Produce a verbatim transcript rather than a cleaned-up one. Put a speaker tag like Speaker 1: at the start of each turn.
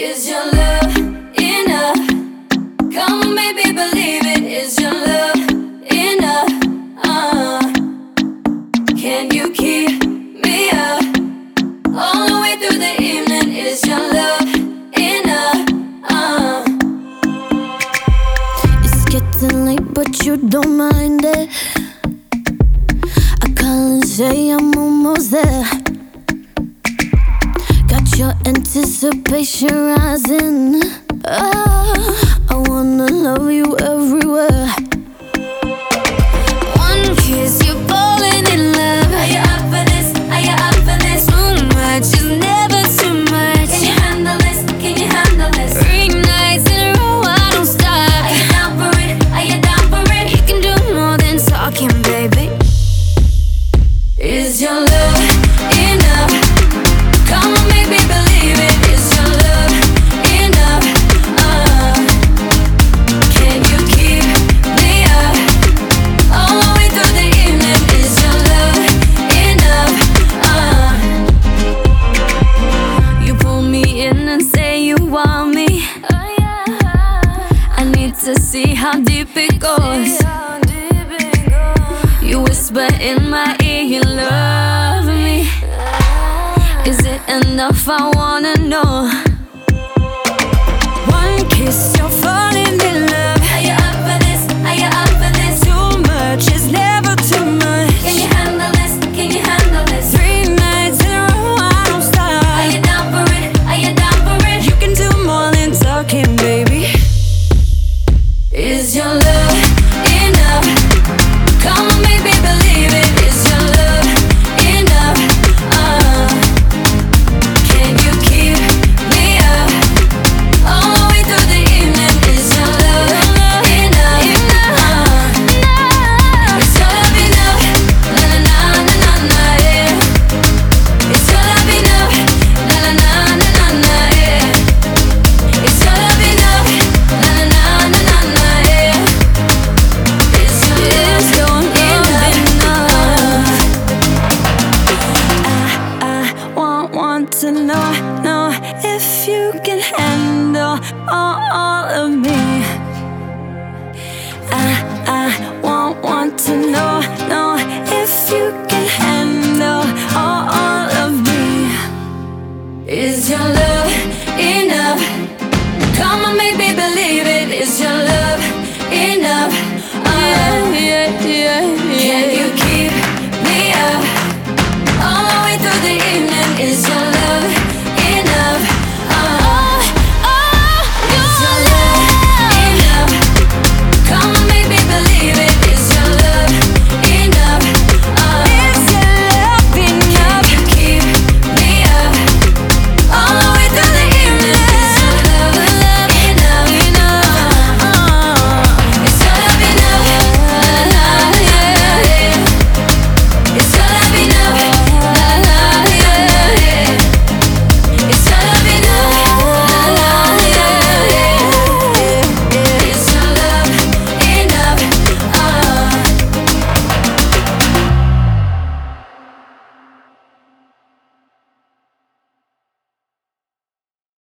Speaker 1: Is your love enough? Come on, baby, believe it. Is your love enough? Uh, can you keep me up all the way through the evening? Is your love enough? Uh.
Speaker 2: It's getting late, but you don't mind it. I call and say I'm almost there. Got your anticipation rising. Oh, I wanna love you everywhere. One kiss, you're falling in love.
Speaker 1: Are you up for this? Are you up for this?
Speaker 2: Too much is never too much.
Speaker 1: Can you handle this? Can you handle this?
Speaker 2: Three nights in a row, I don't stop.
Speaker 1: Are you down for it? Are you down for it?
Speaker 2: You can do more than talking, baby.
Speaker 1: Is your love enough? Come on, baby, believe it. Is your love enough? Uh, can you keep me up all the way through the evening? Is your love enough? Uh,
Speaker 2: You pull me in and say you want me.
Speaker 1: oh yeah.
Speaker 2: I need to see how deep it goes. You whisper in my ear you love me. Is it enough? I wanna know. One kiss, you're falling in love.
Speaker 1: Are you up for this? Are you up for this?
Speaker 2: Too much is never too much.
Speaker 1: Can you handle this? Can you handle this?
Speaker 2: Three nights in a row, I don't
Speaker 1: Are
Speaker 2: stop.
Speaker 1: you down for it? Are you down for it?
Speaker 2: You can do more than talking, baby.
Speaker 1: Is your love enough? Come on, baby, believe it. Is your love enough? Uh, can you keep me up all the way through the evening? Is your love enough? Uh, is your love enough? Na na na na na na yeah. Is your love enough? Na na na na na na yeah. Is your love enough? Na na na na na na yeah. Is your
Speaker 2: Is
Speaker 1: love
Speaker 2: your love enough? I, I want, want to know, know if you can handle all, all of me.